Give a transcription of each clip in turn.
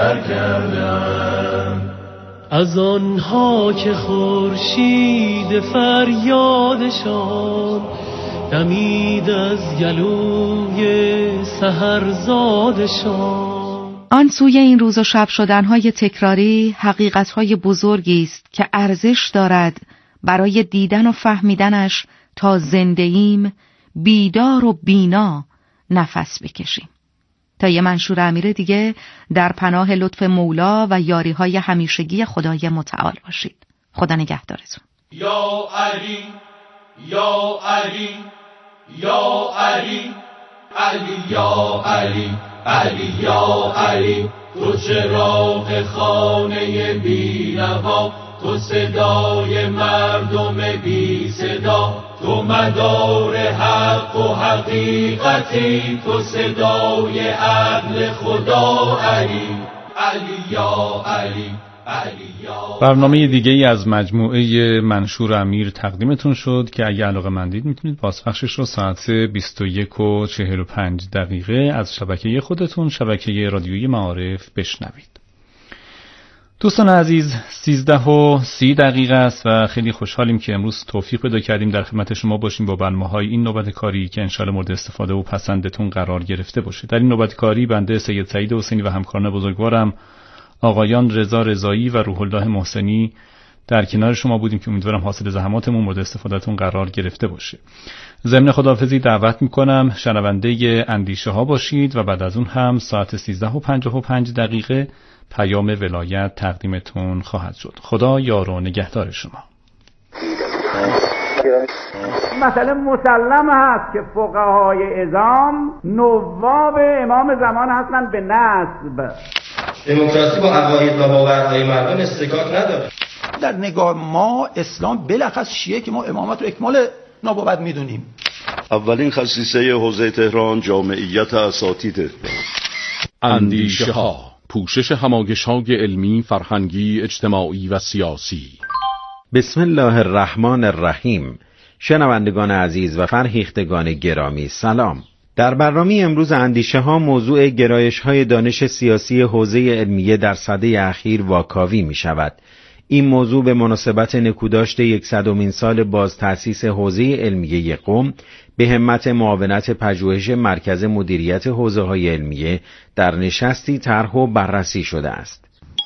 گذر کردم. از آنها که خورشید فریادشان دمید از گلوی سحرزادشان. آن سوی این روز و شب شدنهای تکراری حقیقتهای بزرگی است که ارزش دارد برای دیدن و فهمیدنش تا زنده‌ایم بیدار و بینا نفس بکشیم. تا یه منشور امیر دیگه در پناه لطف مولا و یاریهای همیشگی خدای متعال باشید. خدا نگهدارتون. یا علی یا علی یا علی علی یا علی علی یا علی، تو چراغ خانه بینوا، تو صدای مردم بی صدا، تو مدار حق و حقیقتی، تو صدای عدل خدا. علی علی یا علی علی یا. برنامه دیگه ای از مجموعه منشور امیر تقدیمتون شد که اگه علاقه‌مندید میتونید بازپخشش رو ساعت 21:45 از شبکه خودتون، شبکه رادیویی معارف بشنوید. دوستان عزیز، 13:30 است و خیلی خوشحالیم که امروز توفیق پیدا کردیم در خدمت شما باشیم با برنامه‌های این نوبت کاری که انشالله مورد استفاده و پسندتون قرار گرفته باشه. در این نوبت کاری بنده سید سعید حسینی و همکاران بزرگوارم آقایان رضا رضایی و روح الله محسنی در کنار شما بودیم که امیدوارم حاصل زحماتمون مورد استفادهتون قرار گرفته باشه. ضمن خداحافظی دعوت میکنم شنونده اندیشه ها باشید و بعد از اون هم ساعت 13:55 پیام ولایت تقدیمتون خواهد شد. خدا یار و نگهدار شما. مثلا مسلم هست که فقهای اعظام نواب امام زمان هستند به نسب. دموکراسی با عقاید و باورهای مردم استکاک نداره. در نگاه ما اسلام بلخص شیعه که ما امامت رو اکمال نبوت میدونیم. اولین خصیصه حوزه تهران جامعیت اساتید. اندیشه ها، پوشش هماغش‌های علمی، فرهنگی، اجتماعی و سیاسی. بسم الله الرحمن الرحیم. شنوندگان عزیز و فرهیختگان گرامی سلام. در برنامه امروز اندیشه ها موضوع گرایش های دانش سیاسی حوزه علمیه در سده اخیر واکاوی می شود. این موضوع به مناسبت نکوداشت 100مین سال باز تأسیس حوزه علمیه قم به همت معاونت پژوهش مرکز مدیریت حوزه های علمیه در نشستی طرح و بررسی شده است.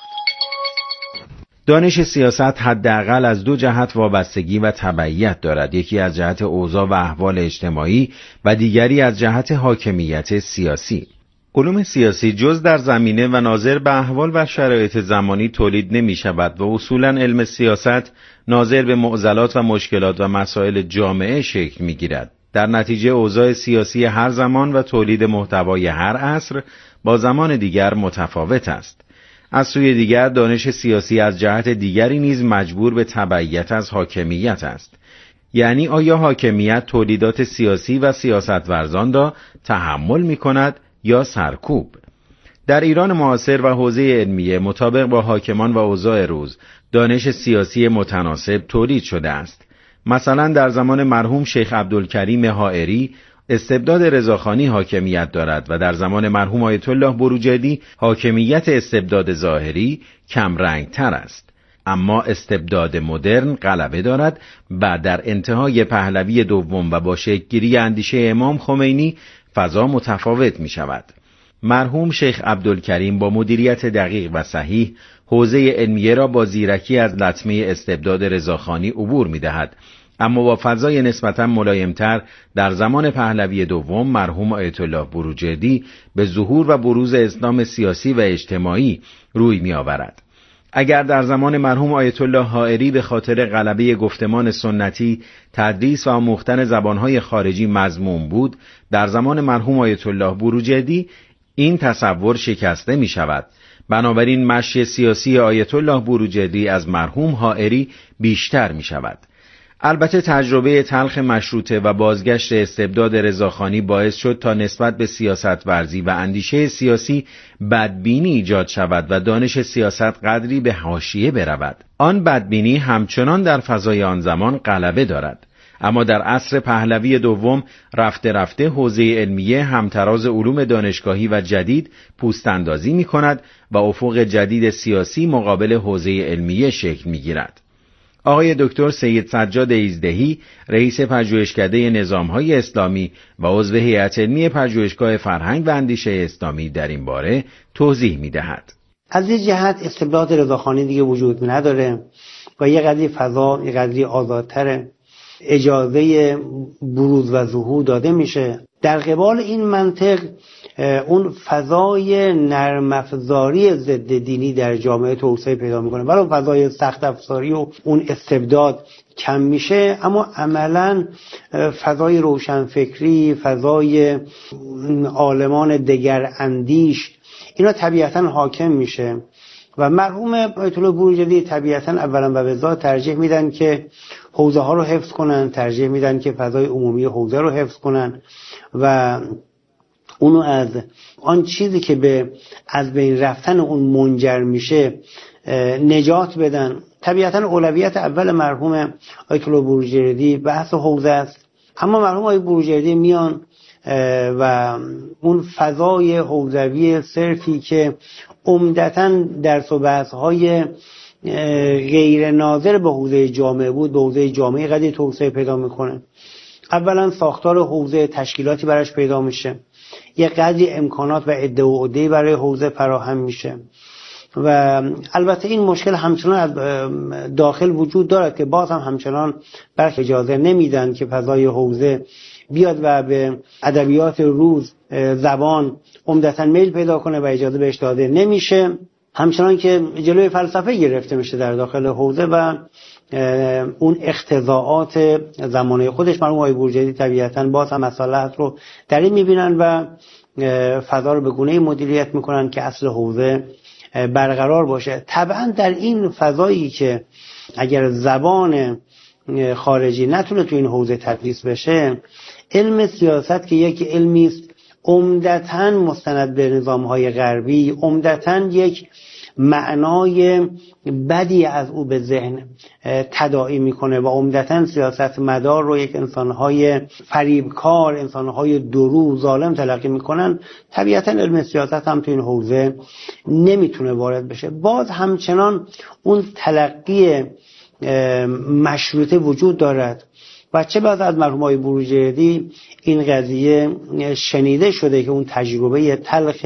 دانش سیاست حداقل از دو جهت وابستگی و تبعیت دارد، یکی از جهت اوضاع و احوال اجتماعی و دیگری از جهت حاکمیت سیاسی. علوم سیاسی جز در زمینه و ناظر به احوال و شرایط زمانی تولید نمی شود و اصولاً علم سیاست ناظر به معضلات و مشکلات و مسائل جامعه شکل می گیرد. در نتیجه اوضاع سیاسی هر زمان و تولید محتوای هر عصر با زمان دیگر متفاوت است. از سوی دیگر دانش سیاسی از جهت دیگری نیز مجبور به تبعیت از حاکمیت است. یعنی آیا حاکمیت تولیدات سیاسی و سیاستورزان را تحمل می کند یا سرکوب؟ در ایران معاصر و حوزه علمیه مطابق با حاکمان و اوضاع روز دانش سیاسی متناسب تولید شده است. مثلا در زمان مرحوم شیخ عبدالکریم حائری استبداد رضاخانی حاکمیت دارد و در زمان مرحوم آیت الله بروجردی حاکمیت استبداد ظاهری کم رنگ تر است. اما استبداد مدرن غلبه دارد و در انتهای پهلوی دوم و با شکل‌گیری اندیشه امام خمینی فضا متفاوت می شود. مرحوم شیخ عبدالکریم با مدیریت دقیق و صحیح حوزه علمیه را با زیرکی از لطمه استبداد رضاخانی عبور می دهد. اما با فضای نسبتاً ملایم‌تر در زمان پهلوی دوم مرحوم آیت الله بروجردی به ظهور و بروز اسلام سیاسی و اجتماعی روی می آورد. اگر در زمان مرحوم آیت الله حائری به خاطر غلبه گفتمان سنتی تدریس و آموختن زبانهای خارجی مذموم بود، در زمان مرحوم آیت الله بروجردی این تصور شکسته می شود. بنابراین مشی سیاسی آیت الله بروجردی از مرحوم حائری بیشتر می شود. البته تجربه تلخ مشروطه و بازگشت استبداد رضاخانی باعث شد تا نسبت به سیاست ورزی و اندیشه سیاسی بدبینی ایجاد شود و دانش سیاست قدری به حاشیه برود. آن بدبینی همچنان در فضای آن زمان غلبه دارد. اما در عصر پهلوی دوم رفته رفته حوزه علمیه همتراز علوم دانشگاهی و جدید پوست‌اندازی می‌کند و افق جدید سیاسی مقابل حوزه علمیه شکل می‌گیرد. آقای دکتر سید سجاد ایزدهی، رئیس پژوهشکده نظام‌های اسلامی و عضو هیئت علمی پژوهشگاه فرهنگ و اندیشه اسلامی در این باره توضیح می‌دهد. از این جهت استبداد رضاخانی دیگه وجود نداره و یه قدری فضا، یه قدری آزادتره، اجازه بروز و ظهور داده میشه. در قبال این منطق اون فضای نرم افزاری ضد دینی در جامعه توسعه پیدا میکنه، ولی فضای سخت افزاری و اون استبداد کم میشه، اما عملا فضای روشنفکری، فضای عالمان دگر اندیش، اینا طبیعتا حاکم میشه و مرحوم آیت الله بروجردی طبیعتا اولا و به ذات ترجیح میدن که حوزه ها رو حفظ کنن، ترجیح میدن که فضای عمومی حوزه رو حفظ کنن و اونو از آن چیزی که به از بین رفتن اون منجر میشه نجات بدن. طبیعتا اولویت اول مرحوم آیت الله بروجردی بحث حوزه است، اما مرحوم آیت بروجردی میان و اون فضای حوزوی صرفی که عمدتاً درس و بحث‌های غیر ناظر به حوزه جامعه بود، به حوزه جامعه قدری توسعه پیدا میکنه. اولا ساختار حوزه تشکیلاتی براش پیدا میشه، یه قدری امکانات و عده و عده‌ای برای حوزه فراهم میشه و البته این مشکل همچنان از داخل وجود دارد که باز هم همچنان برش اجازه نمیدن که فضای حوزه بیاد و به ادبیات روز زبان عمدتاً میل پیدا کنه و اجازه بهش داده نمیشه. همچنان که جلوی فلسفه گرفته میشه در داخل حوزه و اون اختزاعات زمانه خودش. مرحوم آقای بروجردی طبیعتاً باز هم مصالحت رو در این میبینن و فضا رو به گونه‌ای مدیریت میکنن که اصل حوزه برقرار باشه. طبعا در این فضایی که اگر زبان خارجی نتونه تو این حوزه تدریس بشه، علم سیاست که یک علمی است عمدتاً مستند به نظام‌های غربی، عمدتاً یک معنای بدی از او به ذهن تداعی میکنه و عمدتاً سیاست مدار رو یک انسان‌های فریبکار، انسان‌های درو، ظالم تلقی میکنن، طبیعتاً علم سیاست هم تو این حوزه نمیتونه وارد بشه. باز همچنان اون تلقی مشروطه وجود دارد و چه بعد از مرحوم آقای بروجردی این قضیه شنیده شده که اون تجربه تلخ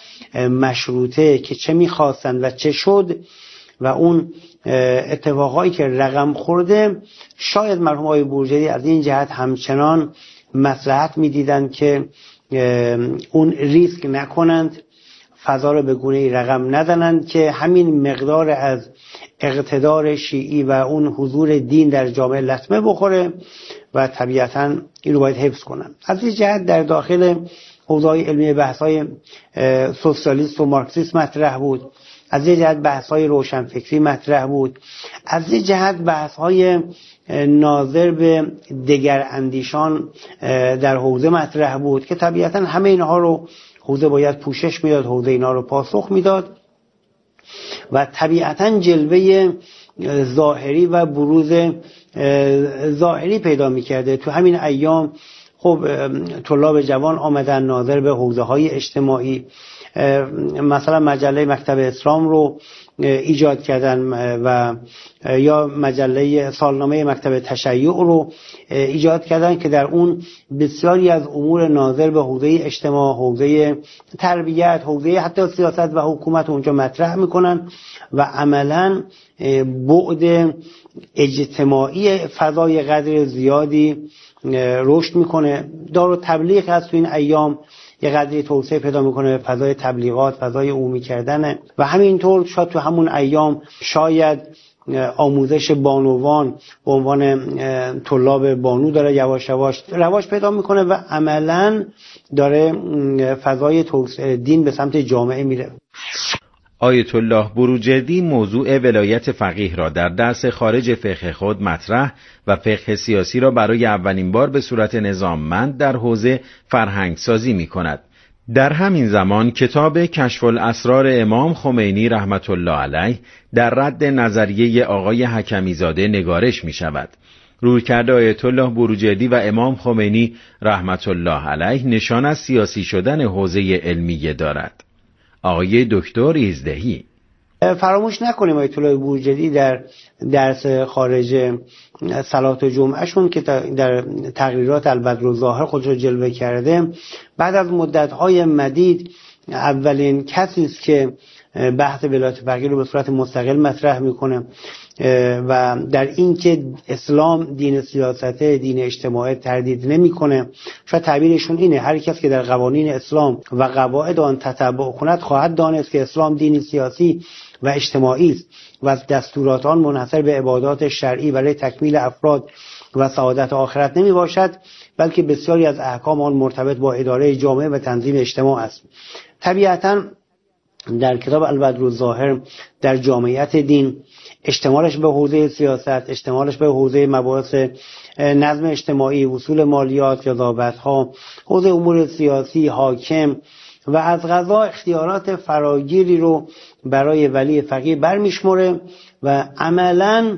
مشروطه که چه میخواستند و چه شد و اون اتفاقایی که رقم خورده، شاید مرحوم آقای بروجردی از این جهت همچنان مصلحت میدیدند که اون ریسک نکنند، فضا رو به گونه‌ای رقم ندنند که همین مقدار از اقتدار شیعی و اون حضور دین در جامعه لطمه بخوره و طبیعتاً این رو باید حفظ کنن. از این جهت در داخل حوزه‌های علمی بحث‌های سوسیالیست و مارکسیسم مطرح بود، از این جهت بحث‌های روشنفکری مطرح بود، از این جهت بحث‌های ناظر به دگر اندیشان در حوزه مطرح بود که طبیعتاً همه اینها رو حوزه باید پوشش میداد، حوزه اینا رو پاسخ میداد و طبیعتاً جلوه ظاهری و بروز ظاهری پیدا میکرده. تو همین ایام خب طلاب جوان آمدن ناظر به حوزه‌های اجتماعی، مثلا مجله مکتب اسلام رو ایجاد کردن و یا مجله سالنامه مکتب تشیع رو ایجاد کردن که در اون بسیاری از امور ناظر به حوزه اجتماع، حوزه تربیت، حوزه حتی سیاست و حکومت اونجا مطرح میکنن و عملاً بعد اجتماعی فضای قدر زیادی رشد میکنه. دار و تبلیغ هست تو این ایام یه قدری توسعه پیدا میکنه، فضای تبلیغات، فضای عمومی کردنه و همینطور شاید تو همون ایام شاید آموزش بانوان به عنوان طلاب بانو داره یواش یواش رواج پیدا میکنه و عملاً داره فضای توسعه دین به سمت جامعه میره. آیت الله بروجردی موضوع ولایت فقیه را در درس خارج فقه خود مطرح و فقه سیاسی را برای اولین بار به صورت نظاممند در حوزه فرهنگ سازی می کند. در همین زمان کتاب کشف الاسرار امام خمینی رحمت الله علیه در رد نظریه آقای حکمی زاده نگارش می شود. رویکرد آیت الله بروجردی و امام خمینی رحمت الله علیه نشان از سیاسی شدن حوزه علمیه دارد. آقای دکتر ایزدهی: فراموش نکنیم آیت الله بروجردی در درس خارج صلات جمعهشون که در تقریرات البدرالظاهر خودش رو جلوه کرده، بعد از مدت‌های مدید اولین کسی است که بحث ولایت فقیه رو به صورت مستقل مطرح میکنه و در این که اسلام دین سیاست، دین اجتماعی تردید نمیکنه. شاید تعبیرشون اینه: هر کس که در قوانین اسلام و قواعد آن تتبع کند خواهد دانست که اسلام دینی سیاسی و اجتماعی است و دستورات آن منحصر به عبادات شرعی برای تکمیل افراد و سعادت آخرت نمی باشد، بلکه بسیاری از احکام آن مرتبط با اداره جامعه و تنظیم اجتماع است. طبیعتاً در کتاب البدرالظاهر در جامعیت دین اشتمالش به حوزه سیاست، اشتمالش به حوزه مباحث نظم اجتماعی، اصول مالیات، قضاوت‌ها، حوزه امور سیاسی، حاکم و از قضا اختیارات فراگیری رو برای ولی فقیه برمیشمره و عملاً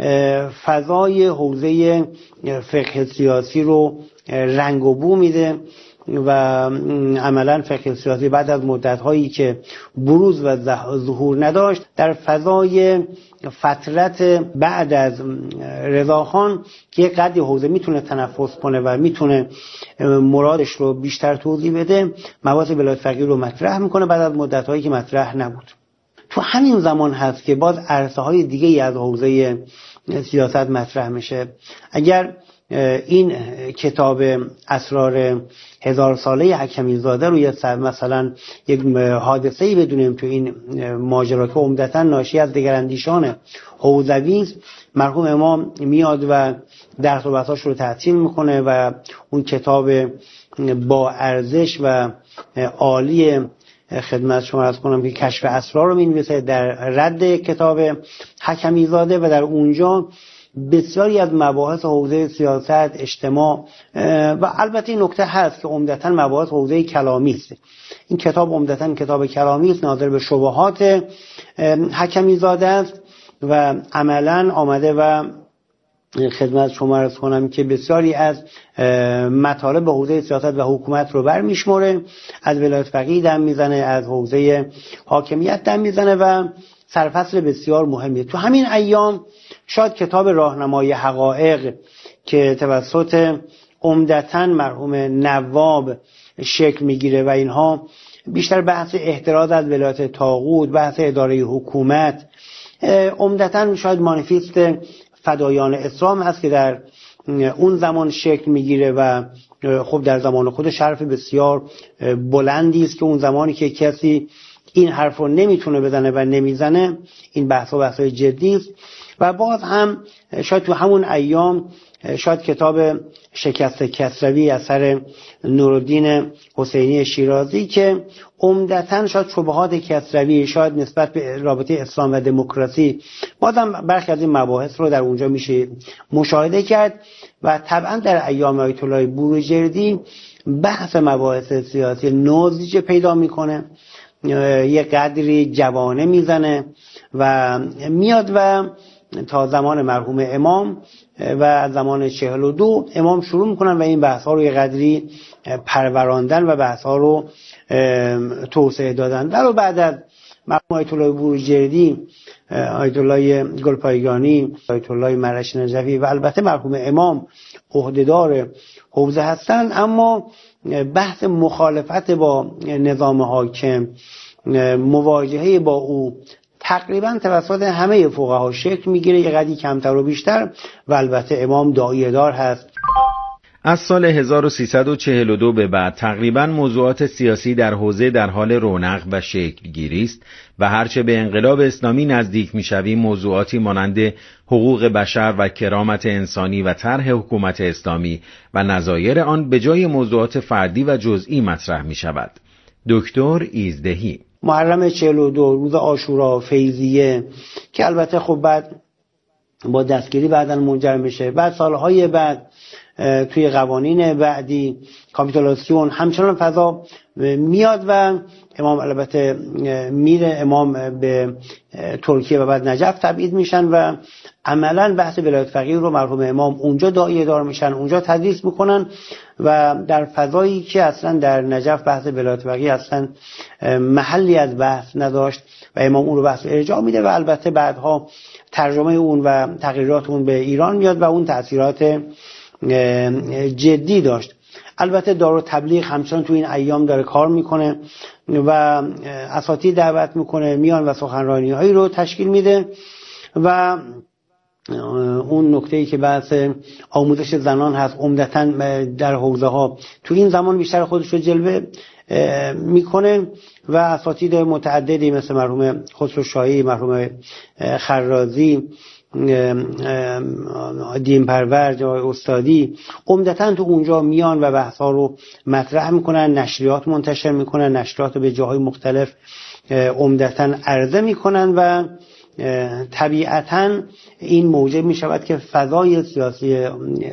فضای حوزه فقه سیاسی رو رنگ و بو میده و عملاً فقه سیاسی بعد از مدت‌هایی که بروز و ظهور نداشت، در فضای فترت بعد از رضاخان که یک قدری حوزه میتونه تنفس کنه و میتونه مرادش رو بیشتر توضیح بده، مباحث ولایت فقیه رو مطرح میکنه بعد از مدت‌هایی که مطرح نبود. تو همین زمان هست که باز عرصه‌های دیگه‌ای از حوزه سیاست مطرح میشه. اگر این کتاب اسرار هزار ساله حکمی زاده رو مثلا یک حادثه‌ای بدونیم تو این ماجرا که عمدتاً ناشی از دگراندیشان حوزوی است، مرحوم امام میاد و درس و بحثاش رو تعطیل میکنه و اون کتاب با ارزش و عالی خدمت شما عرض کنم که کشف اسرار رو می‌نویسه در رد کتاب حکمی زاده و در اونجا بسیاری از مباحث حوزه سیاست، اجتماع و البته این نکته هست که عمدتاً مباحث حوزه کلامی است. این کتاب عمدتاً کتاب کلامی است، ناظر به شبهات حکمی زاده است و عملاً آمده و خدمت شما عرض کنم که بسیاری از مطالب حوزه سیاست و حکومت رو برمیشمره، از ولایت فقیه دم میزنه، از حوزه حاکمیت دم میزنه و سرفصل بسیار مهمیه. تو همین ایام شاید کتاب راهنمای حقایق که توسط عمدتاً مرحوم نواب شکل میگیره و اینها بیشتر بحث احتراز از ولایت طاغوت، بحث اداره حکومت، عمدتاً شاید مانیفست فدایان اسلام هست که در اون زمان شکل میگیره و خب در زمان خود شرف بسیار بلندی است که اون زمانی که کسی این حرف رو نمیتونه بزنه و نمیزنه، این بحث‌های جدی است. و باز هم شاید تو همون ایام شاید کتاب شکست کسروی اثر نورالدین حسینی شیرازی که عمدتاً شاید شبهات کسروی شاید نسبت به رابطه اسلام و دموکراسی، بازم برخی از این مباحث رو در اونجا میشه مشاهده کرد و طبعا در ایام آیت الله بروجردی بحث مباحث سیاسی نوزیجه پیدا میکنه، یه قدری جوانه میزنه و میاد و تا زمان مرحوم امام و زمان 42 امام شروع میکنن و این بحث ها رو یه قدری پروراندن و بحث ها رو توسعه دادن. در بعد از مرحوم آیت الله بروجردی، آیت الله گلپایگانی، آیت الله مرش نجفی و البته مرحوم امام عهدهدار حوزه هستن، اما بحث مخالفت با نظام حاکم، مواجهه با او تقریبا توسط همه فقها شکل میگیره، یه قدری کمتر و بیشتر، و البته امام داعیه دار هست. از سال 1342 به بعد تقریبا موضوعات سیاسی در حوزه در حال رونق و شکل گیری است و هرچه به انقلاب اسلامی نزدیک میشویم موضوعاتی مانند حقوق بشر و کرامت انسانی و طرح حکومت اسلامی و نظایر آن به جای موضوعات فردی و جزئی مطرح می شود. دکتر ایزدهی: محرم 42 روز عاشورا، فیضیه که البته خب بعد با دستگیری بعداً منجر میشه، بعد سالهای بعد توی قوانین بعدی کاپیتولاسیون همچنان فضا میاد و امام البته میره، امام به ترکیه و بعد نجف تبعید میشن و عملا بحث ولایت فقیه رو مرحوم امام اونجا داعیه دار میشن، اونجا تدریس میکنن و در فضایی که اصلا در نجف بحث ولایت فقیه اصلا محلی از بحث نداشت و امام اون رو بحث ارجاع میده و البته بعدها ترجمه اون و تغییرات اون به ایران میاد و اون تأثیرات جدی داشت. البته دارالتبلیغ همچنان تو این ایام داره کار میکنه و اساتید دعوت میکنه، میان و سخنرانی هایی رو تشکیل میده و اون نکته‌ای که بحث آموزش زنان هست عمدتاً در حوزه ها تو این زمان بیشتر خودش رو جلوه میکنه و اساتید متعددی مثل مرحوم خسرو شاهی، مرحوم خرازی، دین پرور، جای استادی عمدتاً تو اونجا میان و بحث‌ها رو مطرح میکنن، نشریات منتشر میکنن، نشریات رو به جاهای مختلف عمدتاً عرضه میکنن و طبیعتاً این موجب میشود که فضای سیاسی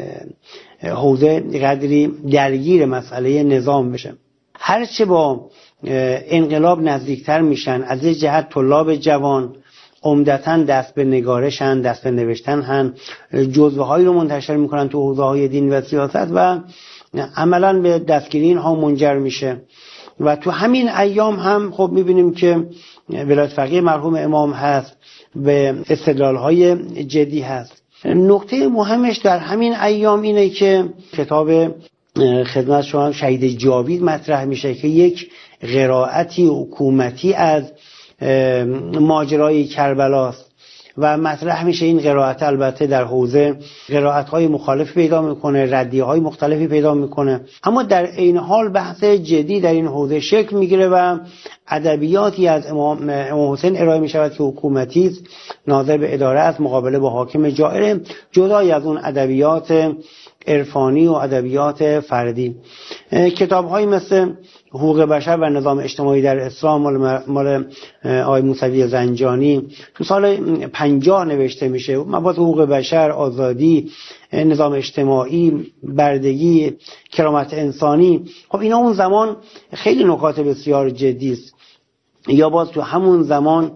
حوزه قدری درگیر مسئله نظام بشه. هرچه با انقلاب نزدیکتر میشن، از یک جهت طلاب جوان عمدتاً دست به نگارشن، دست به نوشتن هن، جزوه هایی رو منتشر میکنن تو حوزه های دین و سیاست و عملاً به دستگیری اینها منجر میشه. و تو همین ایام هم خب میبینیم که ولایت فقیه مرحوم امام هست، به استدلال های جدی هست. نکته مهمش در همین ایام اینه که کتاب خدمت شما شهید جاوید مطرح میشه که یک قرائتی حکومتی از ماجرای کربلاست و مطرح میشه. این قرائت البته در حوزه قرائت‌های مخالف پیدا میکنه، ردیه‌های مختلفی پیدا میکنه، اما در عین حال بحث جدی در این حوزه شکل میگیره و ادبیاتی از امام حسین ارائه میشود که حکومتی است، ناظر به اداره است، مقابله با حاکم جائر، جدای از اون ادبیات عرفانی و ادبیات فردی. کتاب‌هایی مثل حقوق بشر و نظام اجتماعی در اسلام مال آقای موسوی زنجانی تو سال 50 نوشته میشه. مباحث حقوق بشر، آزادی، نظام اجتماعی، بردگی، کرامت انسانی، خب اینا اون زمان خیلی نکات بسیار جدی است. یا باز تو همون زمان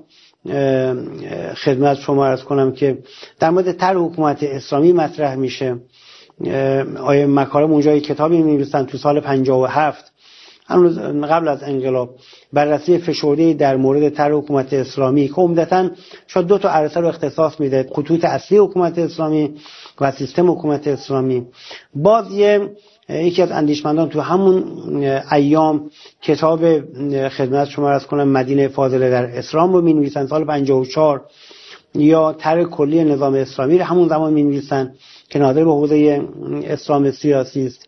خدمت شما عرض کنم که در مورد طرح حکومت اسلامی مطرح میشه. آیه مکارم اونجا کتابی می‌نویسن تو سال 57 هنوز قبل از انقلاب، بررسی فشرده در مورد طرح حکومت اسلامی که عمدتاً شاید دو تا عرصه رو اختصاص میده، خطوط اصلی حکومت اسلامی و سیستم حکومت اسلامی. باز یکی از اندیشمندان تو همون ایام کتاب خدمت شما عرض کنم مدینه فاضله در اسلام رو می‌نویسن سال 54، یا طرح کلی نظام اسلامی رو همون زمان می‌نویسن که ناظر به حوزه اسلام سیاسی است.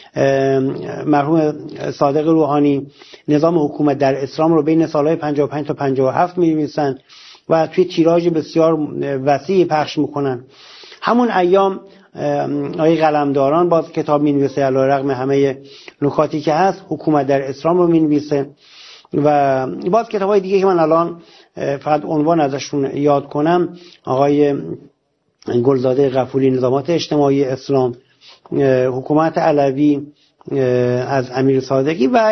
مرحوم صادق روحانی نظام حکومت در اسلام رو بین سالهای 55 تا 57 می‌نویسن و توی تیراژ بسیار وسیعی پخش میکنن. همون ایام آقای قلمداران باز کتاب می‌نویسه، علی‌رغم همه نکاتی که هست حکومت در اسلام رو می‌نویسه. و باز کتاب‌های دیگه که من الان فقط عنوان ازشون یاد کنم، آقای گلزاده غفوری نظامات اجتماعی اسلام، حکومت علوی از امیر صادقی و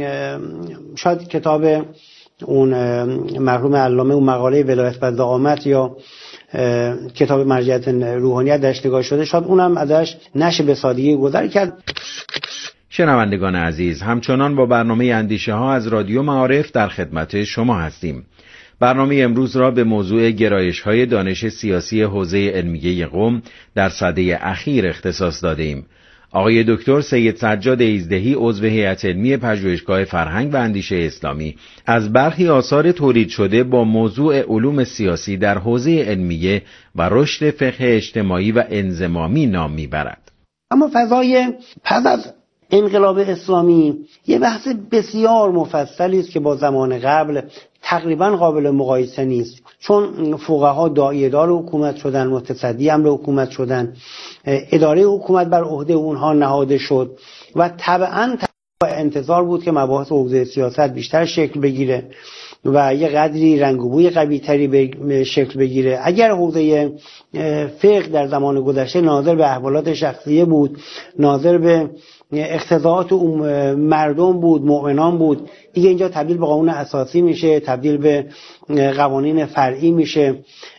شاید کتاب اون مرحوم علامه اون مقاله ولایت و زعامت یا کتاب مرجعیت روحانیت درش نگاه شده، شاید اونم ازش نشه به سادگی گذر کرد. شنوندگان عزیز، همچنان با برنامه اندیشه ها از رادیو معارف در خدمت شما هستیم. برنامه امروز را به موضوع گرایش‌های دانش سیاسی حوزه علمیه قم در سده اخیر اختصاص دادیم. آقای دکتر سید سجاد ایزدهی عضو هیئت علمی پژوهشگاه فرهنگ و اندیشه اسلامی از برخی آثار تولید شده با موضوع علوم سیاسی در حوزه علمیه و رشد فقه اجتماعی و انضمامی نام میبرد. اما فضای پس از انقلاب اسلامی یه بحث بسیار مفصلی است که با زمان قبل تقریبا قابل مقایسه نیست، چون فقها داعیه دار حکومت شدن، متصدی امر حکومت شدن، اداره حکومت بر عهده اونها نهاده شد و طبعا انتظار بود که مباحث حوزه سیاست بیشتر شکل بگیره و یه قدری رنگ و بوی قوی‌تری به شکل بگیره. اگر حوزه فقه در زمان گذشته ناظر به احوالات شخصیه بود، ناظر به اقتضاعات مردم بود، مؤمنان بود، دیگه اینجا تبدیل به قانون اساسی میشه، تبدیل به قوانین فرعی میشه.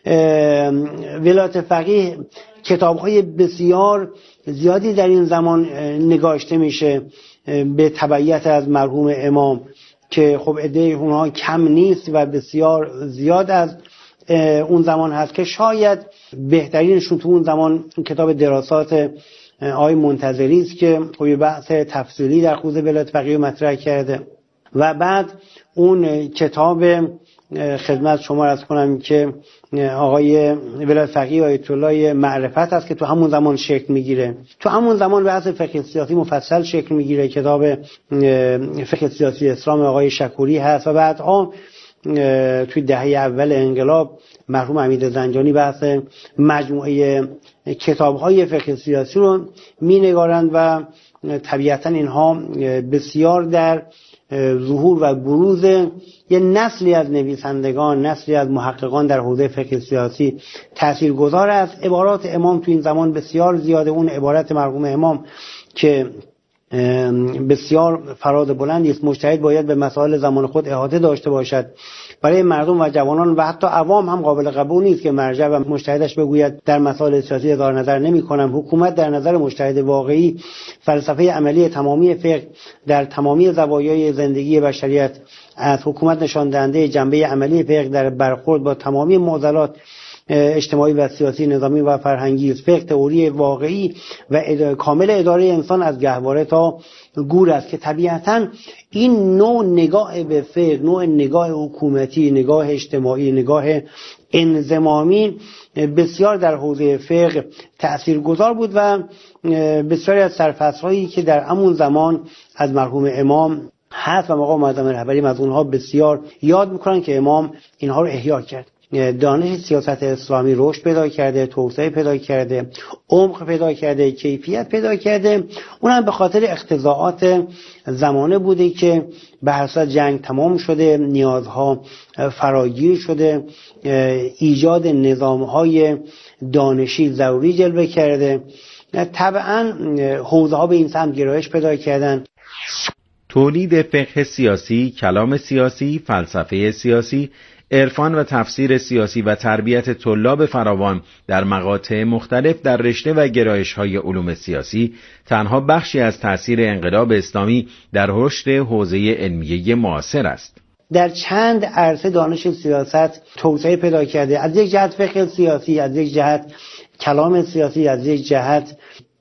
ولایت فقیه کتاب‌های بسیار زیادی در این زمان نگاشته میشه به تبعیت از مرحوم امام که خب عده اونها کم نیست و بسیار زیاد از اون زمان هست که شاید بهترینشون تو اون زمان کتاب دراسات آقای منتظری است که خب بحث تفصیلی در خصوص ولایت فقیه مطرح کرده و بعد اون کتاب خدمت شما عرض کنم که آقای ولایت فقیه آیت الله معرفت است که تو همون زمان شکل میگیره. تو همون زمان بحث فقه سیاسی مفصل شکل میگیره، کتاب فقه سیاسی اسلام آقای شکوری هست و بعدها توی دهه اول انقلاب مرحوم حمید زنجانی بحث مجموعه کتاب‌های فقه سیاسی رو می‌نگارند و طبیعتاً اینها بسیار در ظهور و بروز یه نسلی از نویسندگان، نسلی از محققان در حوزه فقه سیاسی تاثیرگذار است. عبارات امام تو این زمان بسیار زیاده. اون عبارت مرحوم امام که بسیار فراز بلندی است، مجتهد باید به مسائل زمان خود احاطه داشته باشد. برای مردم و جوانان و حتی عوام هم قابل قبول نیست که مرجع و مجتهدش بگوید در مسائل سیاسی اظهار نظر نمی‌کنم. حکومت در نظر مجتهد واقعی فلسفه عملی تمامی فقه در تمامی زوایای زندگی بشریت از حکومت نشان دهنده جنبه عملی فقه در برخورد با تمامی معضلات اجتماعی و سیاسی، نظامی و فرهنگی است. فقه تئوری واقعی و کامل اداره انسان از گهواره تا گور است که طبیعتاً این نوع نگاه به فقه، نوع نگاه حکومتی، نگاه اجتماعی، نگاه انضمامی بسیار در حوزه فقه تأثیرگذار بود و بسیاری از سرفصل‌هایی که در همون زمان از مرحوم امام هست و مقام معظم رهبری از اونها بسیار یاد میکنن که امام اینها رو احیا کرد. دانش سیاست اسلامی رشد پیدا کرده، توسعه پیدا کرده، عمق پیدا کرده، کیفیت پیدا کرده. اونم به خاطر اقتضاعات زمانه بوده که به هر صورت جنگ تمام شده، نیازها فراگیر شده، ایجاد نظام‌های دانشی ضروری جلوه کرده. طبعاً حوزه‌ها به این سمت گرایش پیدا کردن. تولید فقه سیاسی، کلام سیاسی، فلسفه سیاسی، عرفان و تفسیر سیاسی و تربیت طلاب فراوان در مقاطع مختلف در رشته و گرایش‌های علوم سیاسی تنها بخشی از تأثیر انقلاب اسلامی در رشد حوزه علمیه معاصر است. در چند عرصه دانش سیاست توسعه پیدا کرده. از یک جهت فقه سیاسی، از یک جهت کلام سیاسی، از یک جهت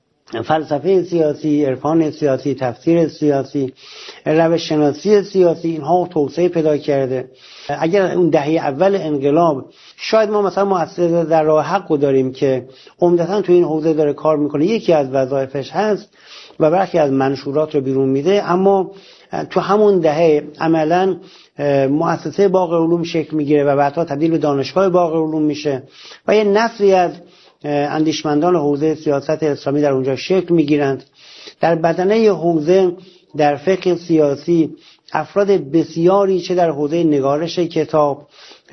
فلسفه سیاسی، عرفان سیاسی، تفسیر سیاسی، روش شناسی سیاسی، اینها توسعه پیدا کرده. اگر اون دهه اول انقلاب شاید ما مثلا مؤسسه در راه حق داریم که عمدتاً تو این حوزه داره کار میکنه، یکی از وظایفش هست و برخی از منشورات رو بیرون میده، اما تو همون دهه عملاً مؤسسه باغ علوم شکل میگیره و بعدها تبدیل به دانشگاه باغ علوم میشه و یه نسلی از اندیشمندان حوزه سیاست اسلامی در اونجا شکل میگیرند. در بدنه حوزه در فقه سیاسی افراد بسیاری چه در حوزه نگارش کتاب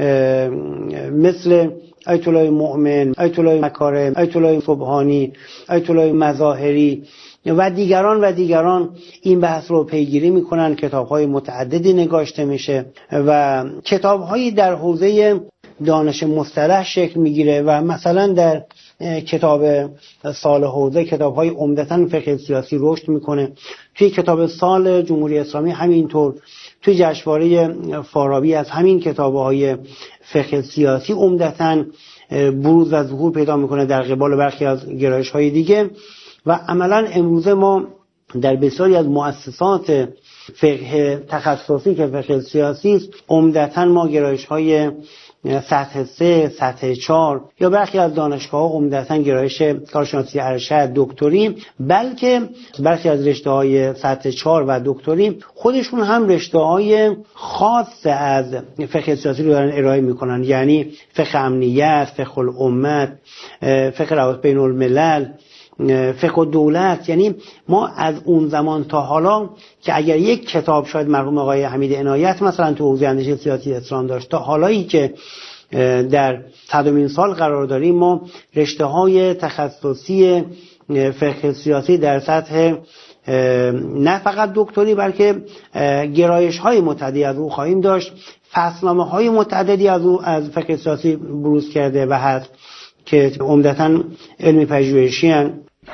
مثل آیت الله مؤمن، آیت الله مکارم، آیت الله سبحانی، آیت الله مظاهری و دیگران این بحث رو پیگیری میکنن. کتاب‌های متعددی نگاشته میشه و کتاب‌هایی در حوزه دانش مصطلح شکل میگیره و مثلا در کتاب سال حوزه کتاب‌های عمدتاً فقه سیاسی رشد میکنه. توی کتاب سال جمهوری اسلامی همینطور، توی جشنواره فارابی از همین کتاب‌های فقه سیاسی عمدتاً بروز و ظهور پیدا میکنه در قبال برخی از گرایش‌های دیگه و عملاً امروزه ما در بسیاری از مؤسسات فقه تخصصی که فقه سیاسی است عمدتاً ما گرایش‌های سطح 3، سطح 4 یا برخی از دانشگاه‌ها عمدتاً گرایش کارشناسی ارشد، دکتری، بلکه برخی از رشته‌های سطح 4 و دکتری خودشون هم رشته‌های خاص از فقه سیاسی رو دارن ارائه میکنن، یعنی فقه امنیت، فقه الامت، فقه روابط بین الملل، فقه دولت. یعنی ما از اون زمان تا حالا که اگر یک کتاب شاید مرحوم آقای حمید عنایت مثلا تو حوزه اندیشه سیاسی اسلام داشت، تا حالایی که در 100مین سال قرار داریم ما رشته‌های تخصصی فقه سیاسی در سطح نه فقط دکتری بلکه گرایش های متعددی از او خواهیم داشت. فصلنامه های متعددی از او از فقه سیاسی بروز کرده و هست که عمدتاً علمی پژوهشی هستند.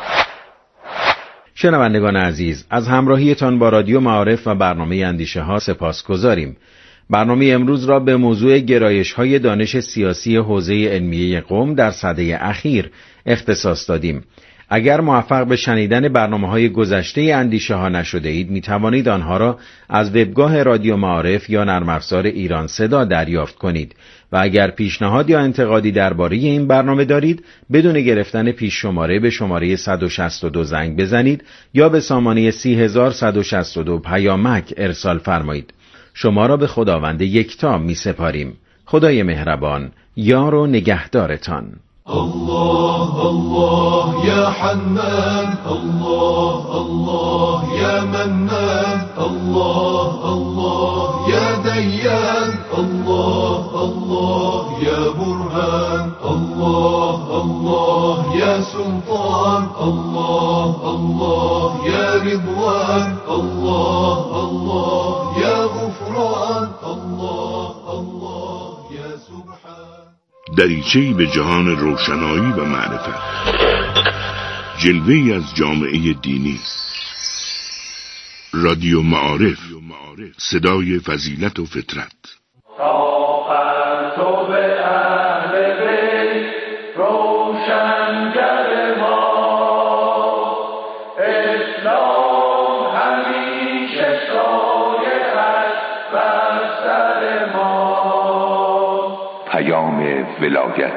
شنوندگان عزیز، از همراهیتان با رادیو معارف و برنامه اندیشه ها سپاسگزاریم. برنامه امروز را به موضوع گرایش‌های دانش سیاسی حوزه علمیه قم در سده اخیر اختصاص دادیم. اگر موفق به شنیدن برنامه‌های گذشته اندیشه ها نشده اید، می توانید آنها را از وبگاه رادیو معارف یا نرم افزار ایران صدا دریافت کنید و اگر پیشنهاد یا انتقادی درباره این برنامه دارید، بدون گرفتن پیش شماره به شماره 162 زنگ بزنید یا به سامانه 30162 پیامک ارسال فرمایید. شما را به خداوند یکتا می سپاریم. خدای مهربان یار و نگهدارتان. الله الله يا حنان، الله الله يا منان، الله الله يا ديان، الله الله يا برهان، الله الله يا سلطان، الله الله يا رضوان، الله الله يا غفران، الله الله يا سبحان. دریچه‌ای به جهان روشنایی و معرفت، جلوه‌ای از جامعه دینی. رادیو معارف، صدای فضیلت و فطرت. ولایت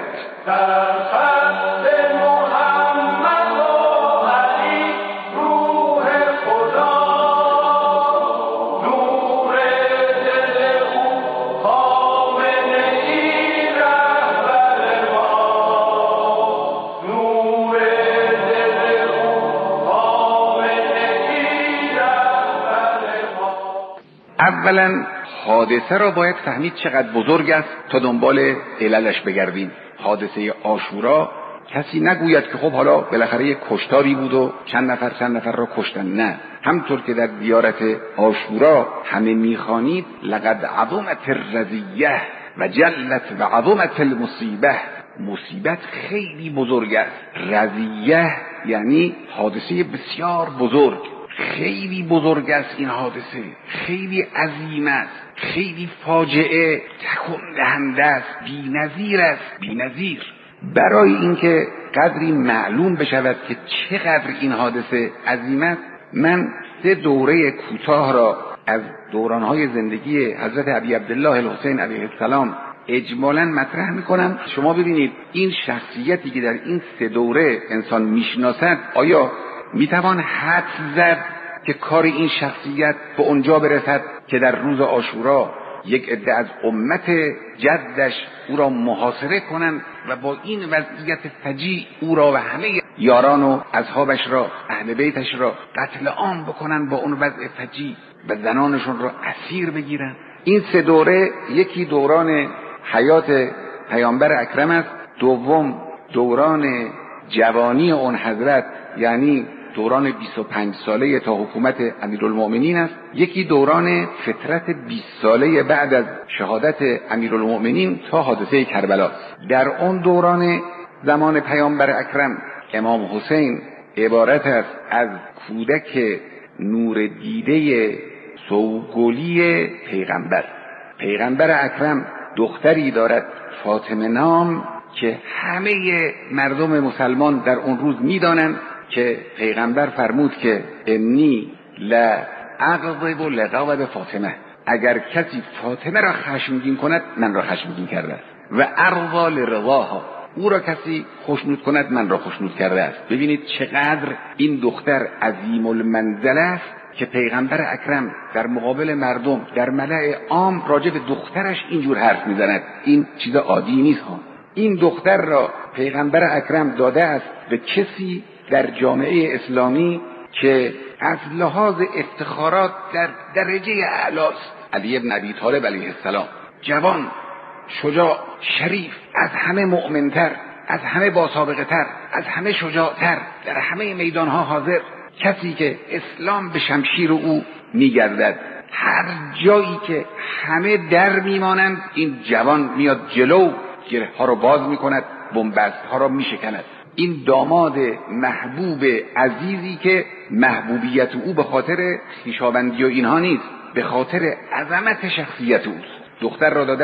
اولا حادثه را باید فهمید چقدر بزرگ است تا دنبال عللش بگردیم. حادثه عاشورا کسی نگوید که خب حالا بالاخره یک کشتاری بود و چند نفر را کشتن. نه، همطور که در زیارت عاشورا همه میخوانید لقد عظمت الرزیه و جلت و عظمت المصیبه. مصیبت خیلی بزرگ است. رزیه یعنی حادثه بسیار بزرگ. خیلی بزرگ است این حادثه، خیلی عظیم است، خیلی فاجعه تکون دهنده است، بی‌نظیر است، بی‌نظیر. برای اینکه قدری معلوم بشود که چقدر این حادثه عظیم است، من 3 دوره کوتاه را از دورانهای زندگی حضرت ابی عبدالله الحسین علیه السلام اجمالاً مطرح میکنم. شما ببینید این شخصیتی که در این 3 دوره انسان میشناسد، آیا میتوان حدس زد که کار این شخصیت به اونجا برسد که در روز عاشورا یک عده از امت جدش او را محاصره کنند و با این وضعیت فجیع او را و همه یاران و اصحابش را، اهل بیتش را قتل عام بکنند، با اون وضع فجیع و زنانشون را اسیر بگیرند. این 3 دوره، یکی دوران حیات پیامبر اکرم است، دوم دوران جوانی اون حضرت یعنی دوران 25 ساله تا حکومت امیرالمؤمنین است، یکی دوران فترت 20 ساله بعد از شهادت امیرالمؤمنین تا حادثه کربلا. در اون دوران زمان پیامبر اکرم امام حسین عبارت است از کودک نور دیده سوگلی پیغمبر. پیغمبر اکرم دختری دارد فاطمه نام که همه مردم مسلمان در اون روز میدانند که پیغمبر فرمود که انی لا اغضب لغضب فاطمه، اگر کسی فاطمه را خشمگین کند من را خشمگین کرده است، و ارضا لرضاها، او را کسی خوشنود کند من را خوشنود کرده است. ببینید چقدر این دختر عظیم المنزله است که پیغمبر اکرم در مقابل مردم در ملأ عام راجع به دخترش اینجور حرف میزند. این چیز عادی نیست ها. این دختر را پیغمبر اکرم داده است به کسی در جامعه اسلامی که از لحاظ افتخارات در درجه اعلاست. علی ابن ابی طالب علیه السلام، جوان، شجاع، شریف، از همه مؤمنتر، از همه با سابقه تر، از همه شجاعتر، در همه میدانها حاضر، کسی که اسلام به شمشیر او میگردد. هر جایی که همه در میمانند این جوان میاد جلو، گره ها رو باز میکند، بنبست ها رو میشکند. این داماد محبوب عزیزی که محبوبیت او به خاطر خویشاوندی و اینها نیست، به خاطر عظمت شخصیت اوست. دختر را داده